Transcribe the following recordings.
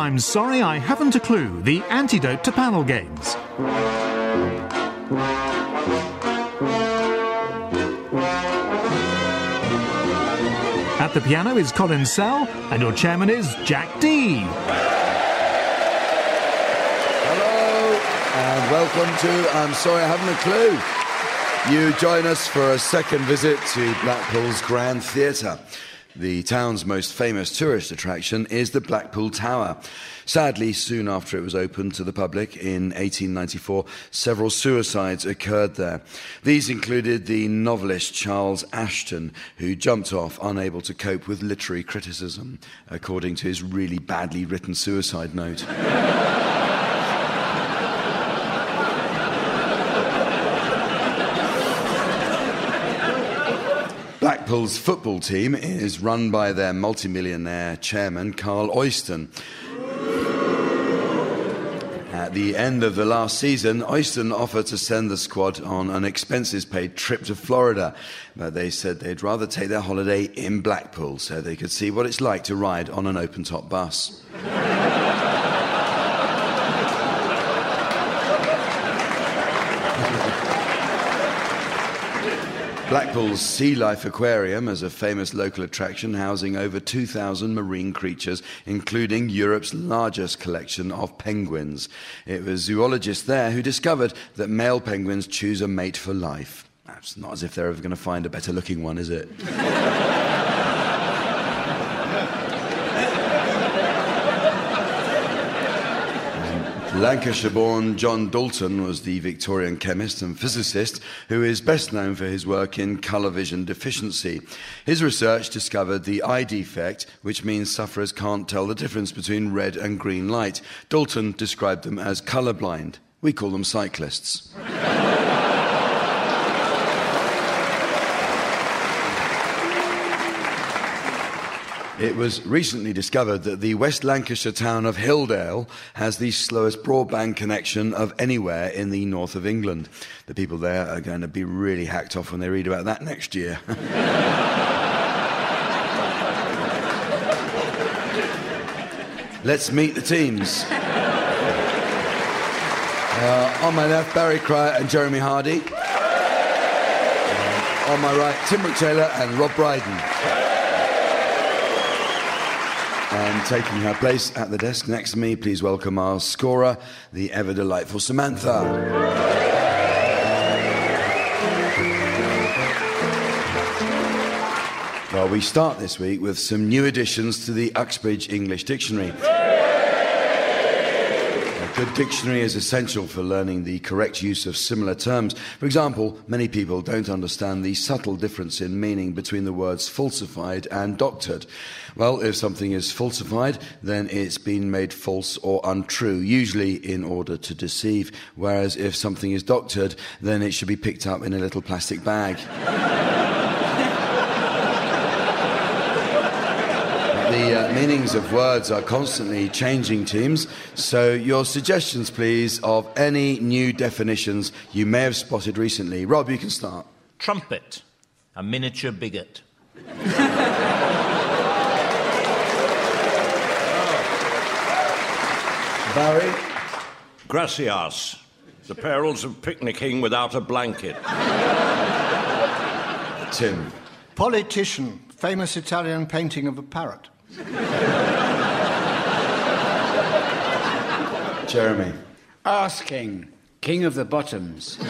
I'm sorry I haven't a clue, the antidote to panel games. At the piano is Colin Sell, and your chairman is Jack Dee. Hello, and welcome to I'm Sorry I Haven't a Clue. You join us for a second visit to Blackpool's Grand Theatre. The town's most famous tourist attraction is the Blackpool Tower. Sadly, soon after it was opened to the public in 1894, several suicides occurred there. These included the novelist Charles Ashton, who jumped off unable to cope with literary criticism, according to his really badly written suicide note. Blackpool's football team is run by their multimillionaire chairman, Carl Oyston. At the end of the last season, Oyston offered to send the squad on an expenses-paid trip to Florida, but they said they'd rather take their holiday in Blackpool so they could see what it's like to ride on an open-top bus. Blackpool's Sea Life Aquarium is a famous local attraction housing over 2,000 marine creatures, including Europe's largest collection of penguins. It was zoologists there who discovered that male penguins choose a mate for life. It's not as if they're ever going to find a better-looking one, is it? Lancashire-born John Dalton was the Victorian chemist and physicist who is best known for his work in colour vision deficiency. His research discovered the eye defect, which means sufferers can't tell the difference between red and green light. Dalton described them as colourblind. We call them cyclists. It was recently discovered that the West Lancashire town of Hilldale has the slowest broadband connection of anywhere in the north of England. The people there are going to be really hacked off when they read about that next year. Let's meet the teams. On my left, Barry Cryer and Jeremy Hardy. On my right, Tim McTaylor and Rob Brydon. And taking her place at the desk next to me, please welcome our scorer, the ever-delightful Samantha. Well, we start this week with some new additions to the Uxbridge English Dictionary. A good dictionary is essential for learning the correct use of similar terms. For example, many people don't understand the subtle difference in meaning between the words falsified and doctored. Well, if something is falsified, then it's been made false or untrue, usually in order to deceive. Whereas if something is doctored, then it should be picked up in a little plastic bag. The meanings of words are constantly changing, teams, so your suggestions, please, of any new definitions you may have spotted recently. Rob, you can start. Trumpet, a miniature bigot. Barry? Gracias, the perils of picnicking without a blanket. Tim? Politician, famous Italian painting of a parrot. Jeremy? Arse King, king of the bottoms.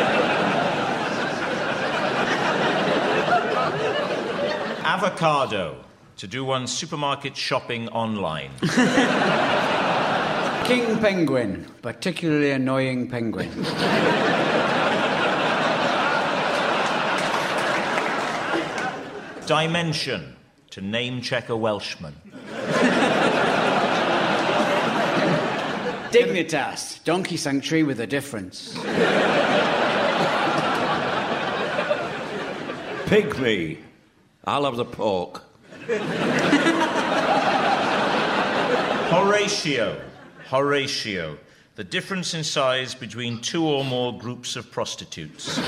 Avocado, to do one's supermarket shopping online. King Penguin, particularly annoying penguin. Dimension, to name-check a Welshman. Dignitas, donkey sanctuary with a difference. Pygmy, I'll have the pork. Horatio, the difference in size between two or more groups of prostitutes.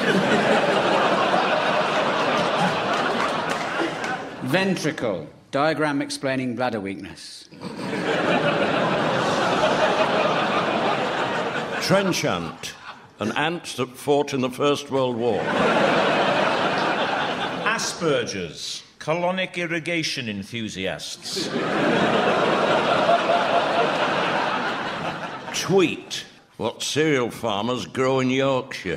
Ventricle, diagram explaining bladder weakness. Trenchant, an ant that fought in the First World War. Asperger's, colonic irrigation enthusiasts. Tweet, what cereal farmers grow in Yorkshire.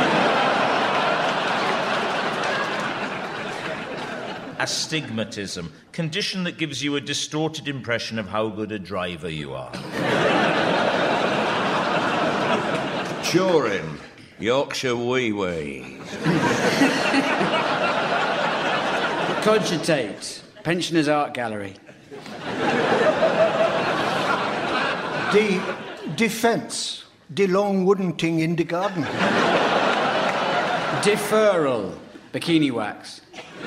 Astigmatism, condition that gives you a distorted impression of how good a driver you are. Turin, Yorkshire wee-wee. Cogitate, Pensioners Art Gallery. Defence, the long wooden thing in the garden. Deferral, Bikini Wax.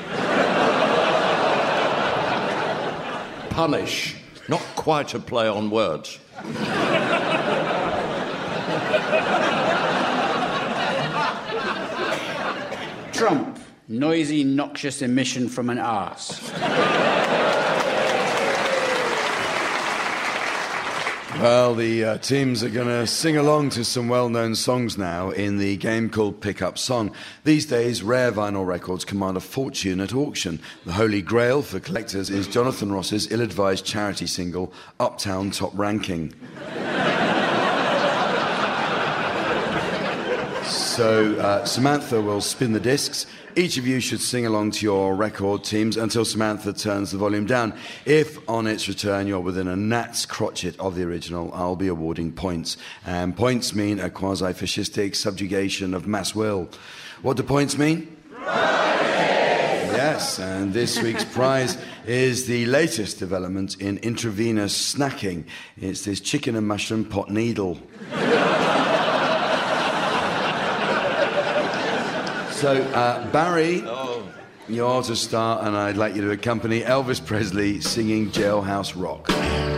Punish, not quite a play on words. Trump, noisy, noxious emission from an arse. Well, the teams are going to sing along to some well-known songs now in the game called Pick Up Song. These days, rare vinyl records command a fortune at auction. The holy grail for collectors is Jonathan Ross's ill-advised charity single, Uptown Top Ranking. So Samantha will spin the discs. Each of you should sing along to your record teams until Samantha turns the volume down. If, on its return, you're within a gnat's crotchet of the original, I'll be awarding points. And points mean a quasi-fascistic subjugation of mass will. What do points mean? Yes, and this week's prize is the latest development in intravenous snacking. It's this chicken and mushroom pot needle. So, Barry, you're to start, and I'd like you to accompany Elvis Presley singing Jailhouse Rock.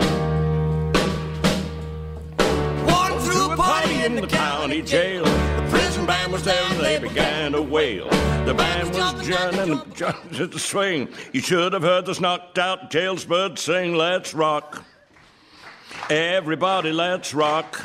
One threw a party in the county jail. The prison band was there and they began to wail. The band was jamming to the swing. You should have heard this knocked out jailbird sing, let's rock. Everybody, let's rock.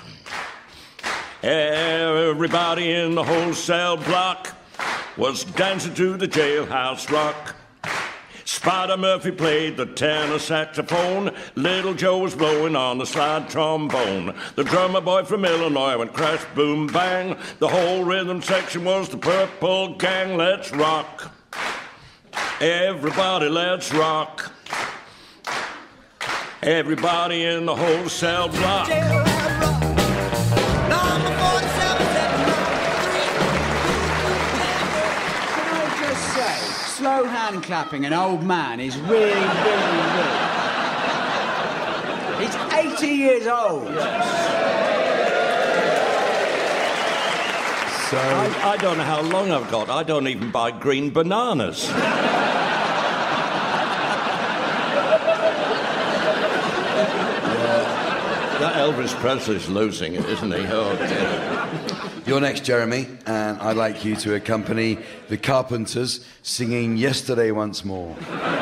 Everybody in the whole cell block was dancing to the jailhouse rock. Spider Murphy played the tenor saxophone. Little Joe was blowing on the slide trombone. The drummer boy from Illinois went crash, boom, bang. The whole rhythm section was the Purple Gang. Let's rock. Everybody, let's rock. Everybody in the whole cell block. Slow hand clapping an old man is really, really rude. He's 80 years old. So I don't know how long I've got. I don't even buy green bananas. That Elvis Presley's losing it, isn't he? Oh, dear. you're next, Jeremy, and I'd like you to accompany the Carpenters singing Yesterday Once More.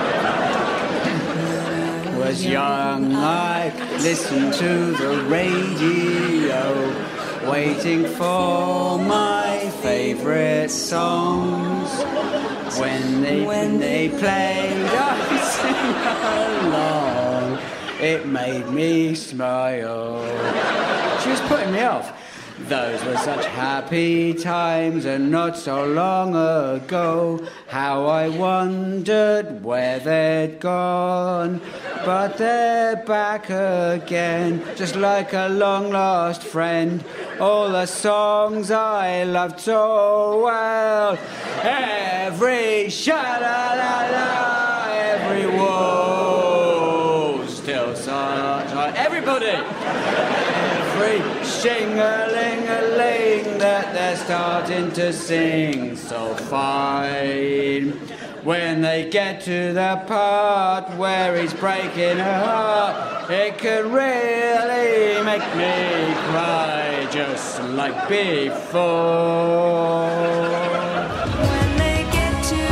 Was young, I listened to the radio, waiting for my favourite songs. When they played, I sang along. It made me smile. She was putting me off. Those were such happy times, and not so long ago. How I wondered where they'd gone. But they're back again, just like a long-lost friend. All the songs I loved so well. Every sha-la-la-la, every woe, still sunshine. Everybody! Every shing-a-ling-a-ling that they're starting to sing so fine. When they get to the part where he's breaking her heart, it can really make me cry just like before. When they get to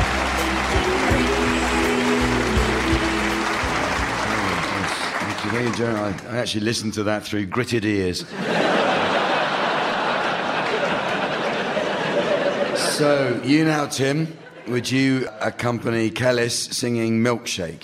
Thank you. I actually listened to that through gritted ears. So, you now, Tim, would you accompany Kellis singing Milkshake?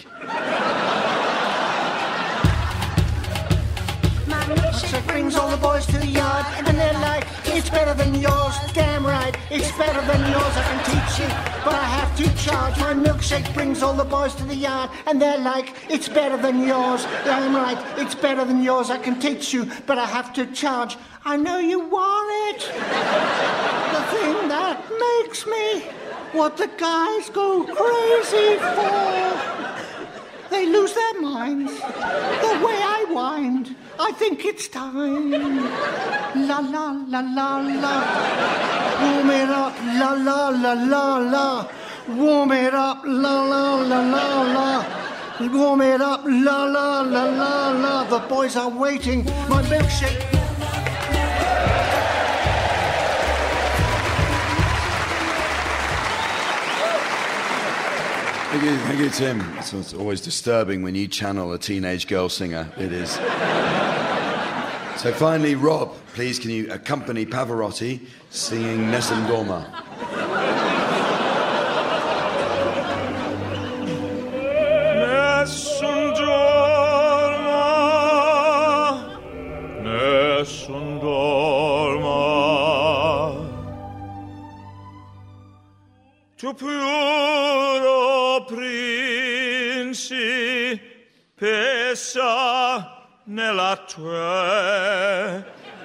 My milkshake brings all the boys to the yard, and they're like, it's better than yours. Damn right, it's better than yours. I can teach you, but I have to charge. My milkshake brings all the boys to the yard, and they're like, it's better than yours. Damn right, it's better than yours. I can teach you, but I have to charge. I know you want it. The thing that makes me what the guys go crazy for. They lose their minds. The way I wind, I think it's time. La la la la la. Warm it up, la la la la la. Warm it up, la la la la la. Warm it up, la la la la la. The boys are waiting. My milkshake. Thank you, Tim. It's always disturbing when you channel a teenage girl singer. It is. So finally, Rob, please can you accompany Pavarotti singing Nessun Dorma? Nessun dorma, nessun dorma. Tu puro principessa nella tua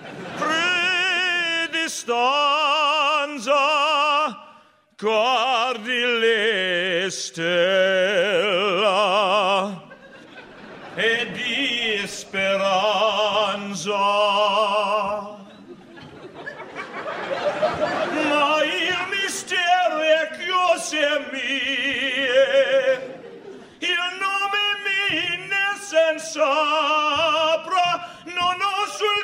predistanza guardi le stelle e di speranza, ma il mistero è cose mie, il nome mio senza non ho sul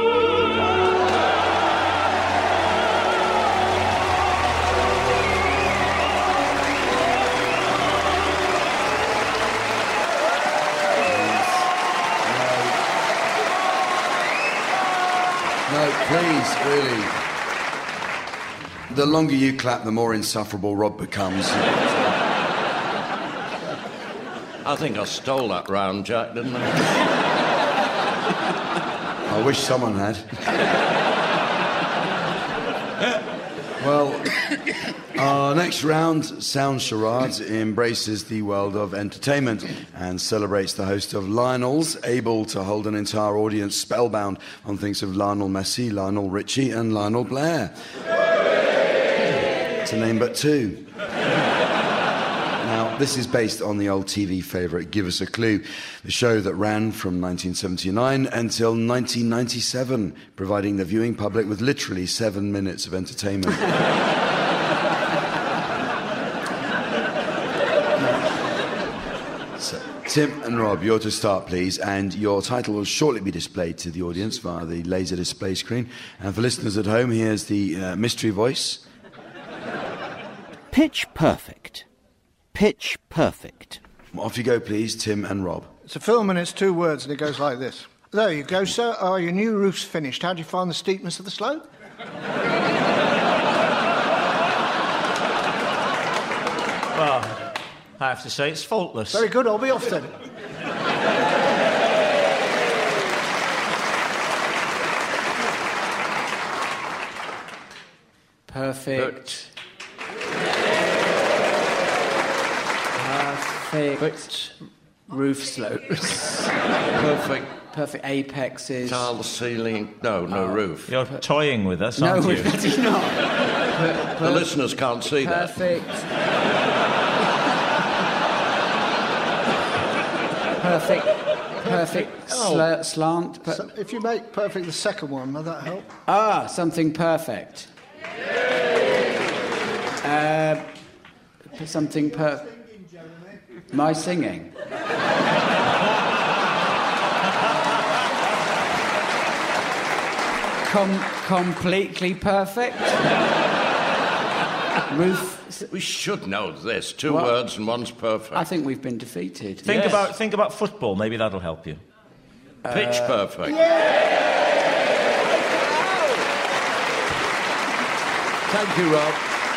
No, please, really. The longer you clap, the more insufferable Rob becomes. I think I stole that round, Jack, didn't I? I wish someone had. Well, our next round, Sound Charades, embraces the world of entertainment and celebrates the host of Lionel's, able to hold an entire audience spellbound on things of Lionel Messi, Lionel Richie and Lionel Blair. To name but two. Now, this is based on the old TV favourite Give Us a Clue, the show that ran from 1979 until 1997, providing the viewing public with literally 7 minutes of entertainment. So, Tim and Rob, you're to start, please, and your title will shortly be displayed to the audience via the laser display screen. And for listeners at home, here's the mystery voice. Pitch Perfect. Pitch Perfect. Off you go, please, Tim and Rob. It's a film and it's 2 words and it goes like this. There you go, sir. Oh, your new roof's finished. How do you find the steepness of the slope? Well, I have to say it's faultless. Very good, I'll be off then. Perfect. Perfect roof slopes. Perfect apexes. Tile ceiling. No roof. You're toying with us, No, aren't we're you? bloody not. The listeners can't see that. Perfect slant. So if you make perfect the second one, will that help? Something perfect. Something perfect. My singing. Completely perfect. Roof. We should know this. 2 words and one's perfect. I think we've been defeated. Think about football. Maybe that'll help you. Pitch Perfect. Thank you, Rob.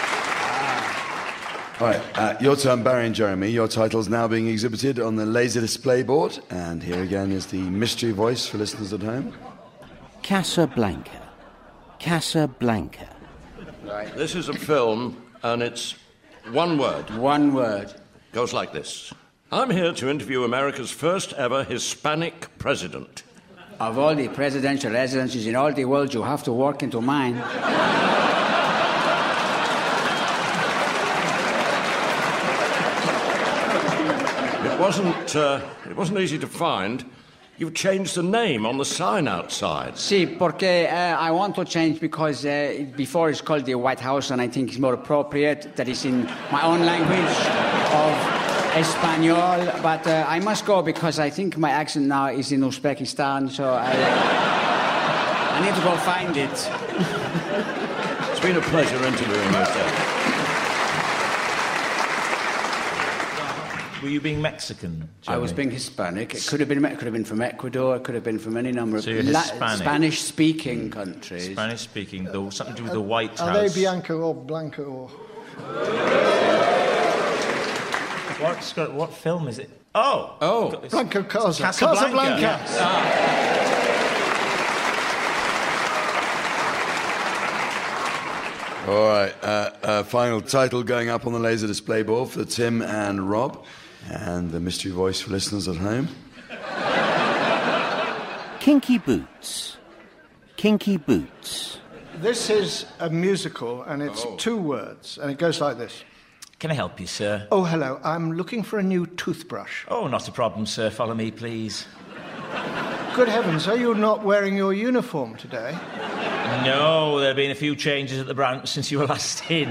All right, your turn, Barry and Jeremy. Your title's now being exhibited on the laser display board. And here again is the mystery voice for listeners at home. Casablanca. Casablanca. Right. This is a film, and it's one word. One word. Goes like this. I'm here to interview America's first ever Hispanic president. Of all the presidential residences in all the world, you have to walk into mine. It wasn't easy to find. You've changed the name on the sign outside. Sí, porque I want to change because before it's called the White House, and I think it's more appropriate that it's in my own language of Espanol. But I must go because I think my accent now is in Uzbekistan, so I need to go find it. It's been a pleasure interviewing you, sir. Were you being Mexican, Jeremy? I was being Hispanic. It could have been from Ecuador. It could have been from any number of Spanish-speaking countries. Spanish-speaking, though, something to do with the White House. Are they Bianca or Blanca or... What film is it? Oh! Blanca Casablanca. Yes. All right, final title going up on the laser display board for Tim and Rob. And the mystery voice for listeners at home. Kinky Boots. Kinky Boots. This is a musical, and it's 2 words, and it goes like this. Can I help you, sir? Oh, hello. I'm looking for a new toothbrush. Oh, not a problem, sir. Follow me, please. Good heavens, are you not wearing your uniform today? No, there have been a few changes at the branch since you were last in.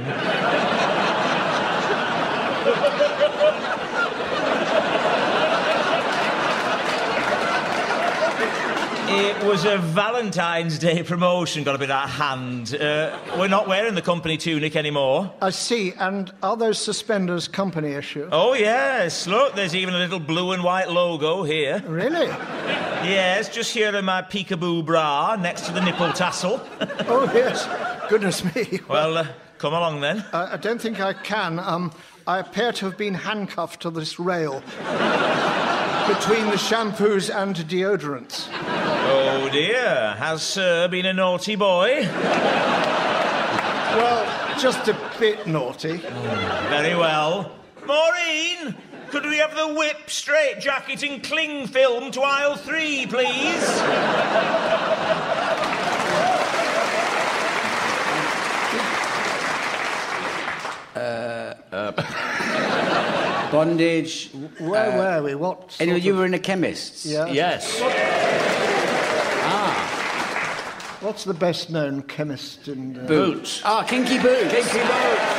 It was a Valentine's Day promotion, got a bit out of hand. We're not wearing the company tunic anymore. I see, and are those suspenders company issue? Oh, yes. Look, there's even a little blue and white logo here. Really? Yes, just here in my peekaboo bra, next to the nipple tassel. Oh, yes. Goodness me. Well, come along then. I don't think I can. I appear to have been handcuffed to this rail between the shampoos and deodorants. Oh, dear. Has Sir been a naughty boy? Well, just a bit naughty. Very well. Maureen, could we have the whip, straight jacket and cling film to aisle 3, please? Bondage. Where were we? What? Anyway, you were in a chemist's. Yeah. Yes. What's the best-known chemist in... Boots. Kinky Boots. Kinky Boots.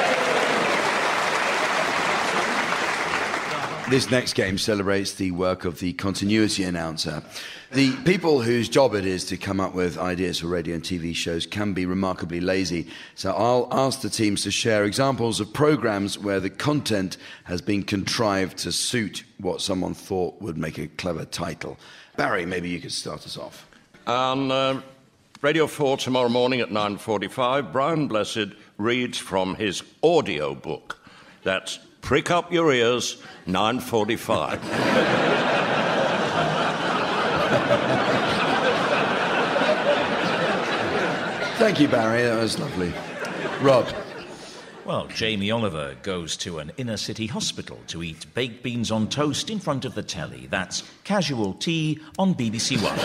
This next game celebrates the work of the continuity announcer. The people whose job it is to come up with ideas for radio and TV shows can be remarkably lazy. So I'll ask the teams to share examples of programmes where the content has been contrived to suit what someone thought would make a clever title. Barry, maybe you could start us off. On Radio 4 tomorrow morning at 9:45, Brian Blessed reads from his audio book. That's Prick Up Your Ears, 9:45. Thank you, Barry. That was lovely. Rob. Well, Jamie Oliver goes to an inner-city hospital to eat baked beans on toast in front of the telly. That's Casual Tea on BBC One.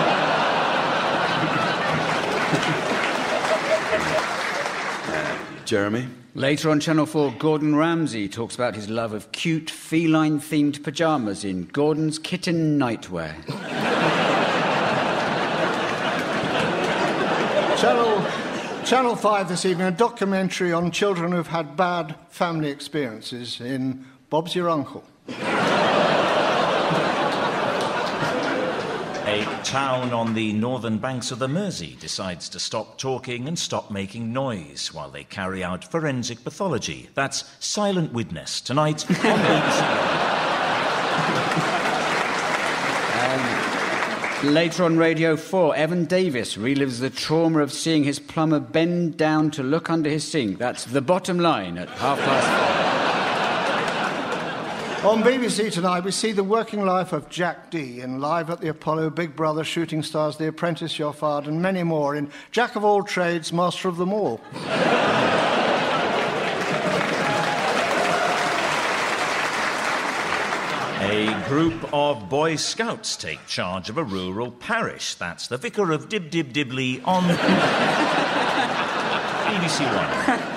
Jeremy? Later on Channel 4, Gordon Ramsay talks about his love of cute feline-themed pyjamas in Gordon's Kitten Nightwear. Channel 5 this evening, a documentary on children who've had bad family experiences in Bob's Your Uncle. A town on the northern banks of the Mersey decides to stop talking and stop making noise while they carry out forensic pathology. That's Silent Witness, tonight on BBC. Later on Radio 4, Evan Davis relives the trauma of seeing his plumber bend down to look under his sink. That's The Bottom Line at 4:30. On BBC Tonight, we see the working life of Jack Dee in Live at the Apollo, Big Brother, Shooting Stars, The Apprentice, You're Fired, and many more in Jack of All Trades, Master of Them All. A group of Boy Scouts take charge of a rural parish. That's The Vicar of Dib Dib Dibley on BBC One.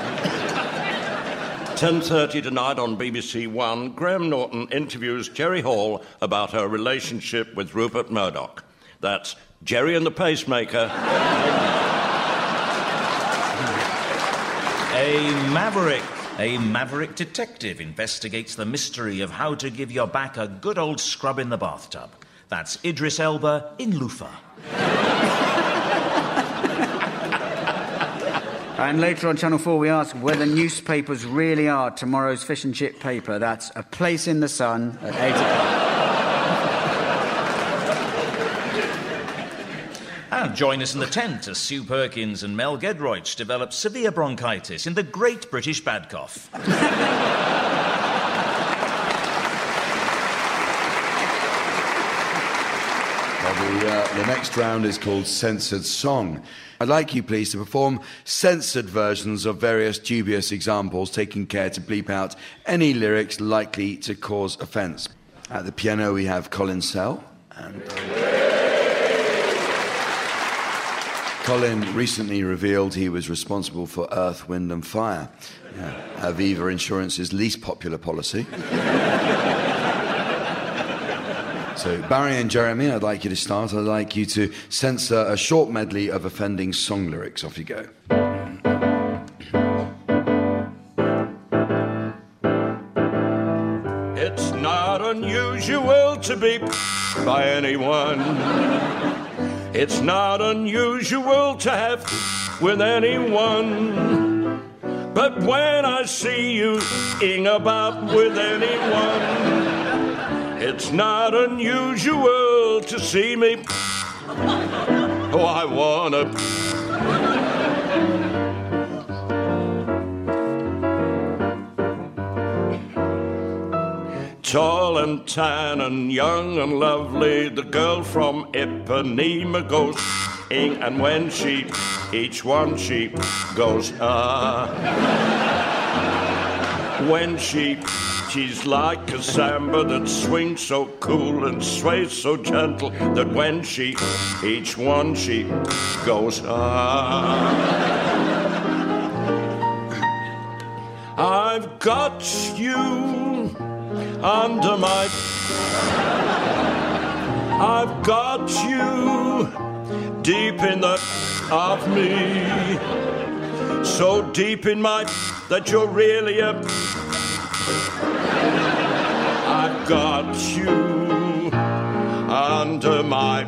10:30 tonight on BBC One, Graham Norton interviews Jerry Hall about her relationship with Rupert Murdoch. That's Jerry and the Pacemaker. A maverick detective investigates the mystery of how to give your back a good old scrub in the bathtub. That's Idris Elba in Lufa. And later on Channel 4, we ask whether newspapers really are tomorrow's fish and chip paper. That's A Place in the Sun at 8 o'clock. And join us in the tent as Sue Perkins and Mel Gedroych develop severe bronchitis in the Great British Bad Cough. Well, the next round is called Censored Song. I'd like you, please, to perform censored versions of various dubious examples, taking care to bleep out any lyrics likely to cause offence. At the piano, we have Colin Sell. And Colin recently revealed he was responsible for Earth, Wind and Fire, Aviva Insurance's least popular policy. So, Barry and Jeremy, I'd like you to start. I'd like you to censor a short medley of offending song lyrics. Off you go. It's not unusual to be by anyone. It's not unusual to have with anyone. But when I see you ing about with anyone, it's not unusual to see me. Oh, I wanna. Tall and tan and young and lovely, the girl from Ipanema goes ing, and when she, each one she goes ah. When she's like a samba that swings so cool and sways so gentle that when she, each one she goes ah. I've got you under my, I've got you deep in the of me, so deep in my that you're really a. I've got you under my.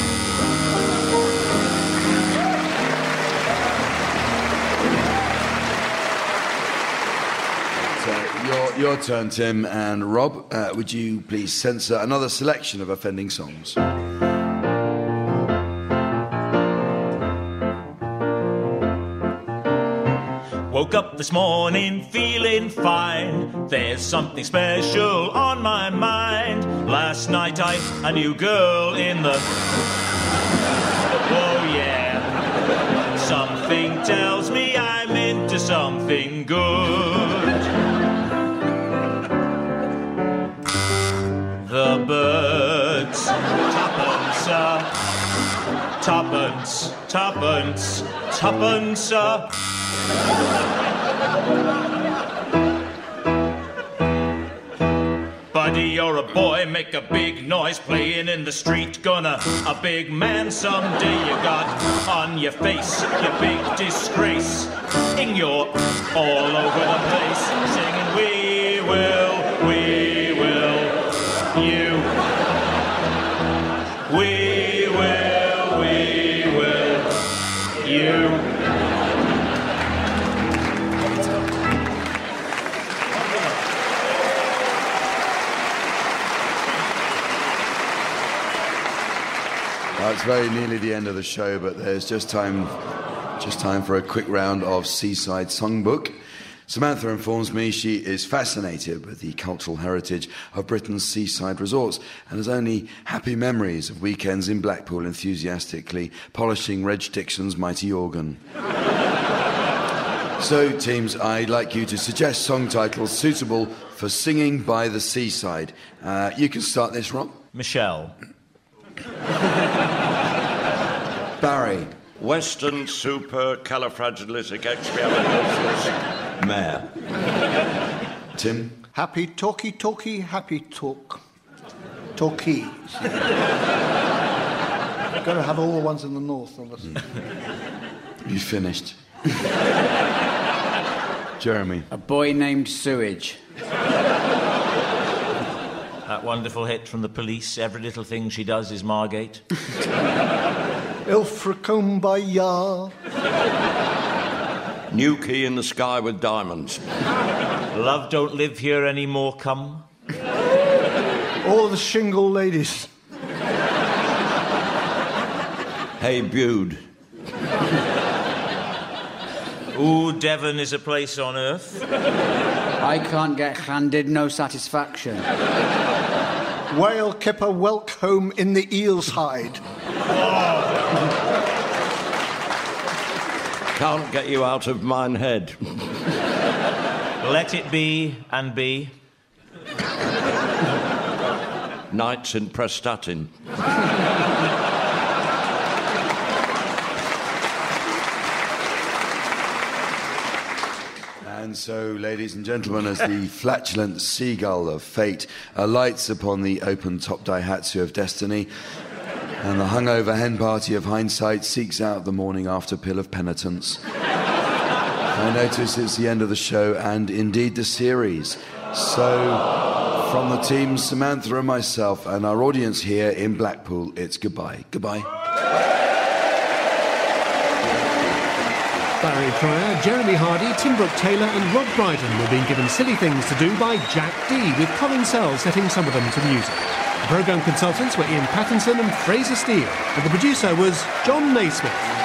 Your turn, Tim. And Rob, would you please censor another selection of offending songs? Woke up this morning feeling fine. There's something special on my mind. Last night a new girl in the... Oh yeah. Something tells me I'm into something good. The birds, tuppence, tuppence, tuppence, tuppence. Buddy, you're a boy, make a big noise, playing in the street, gonna a big man someday. You got on your face, your big disgrace, and you're all over the place, singing we will, you. We will, you. It's very nearly the end of the show, but there's just time for a quick round of Seaside Songbook. Samantha informs me she is fascinated with the cultural heritage of Britain's seaside resorts and has only happy memories of weekends in Blackpool enthusiastically polishing Reg Dixon's mighty organ. So, teams, I'd like you to suggest song titles suitable for singing by the seaside. You can start this, Rob. Michelle. Barry. Western supercalifragilisticexpialidocious mare. Tim. Happy talky talky, happy talk. Talkie. Got to have all the ones in the north, obviously. You finished. Jeremy. A boy named Sewage. That wonderful hit from the Police, Every Little Thing She Does Is Margate. Ilfracombe. New Key in the Sky with Diamonds. Love Don't Live Here Anymore, come. All the Shingle Ladies. Hey, Bude. Ooh, Devon is a place on earth. I can't get handed no satisfaction. Whale kipper Welk home in the eel's hide. Can't get you out of mine head. Let it be and be. Nights in Prestatyn. And so, ladies and gentlemen, as the flatulent seagull of fate alights upon the open-top Daihatsu of destiny, and the hungover hen party of hindsight seeks out the morning after pill of penitence, I notice it's the end of the show and indeed the series. So, from the team, Samantha and myself, and our audience here in Blackpool, it's goodbye. Goodbye. Barry Pryor, Jeremy Hardy, Tim Brooke-Taylor and Rob Brydon were being given silly things to do by Jack Dee, with Colin Sell setting some of them to music. The programme consultants were Ian Pattinson and Fraser Steele, and the producer was John Naismith.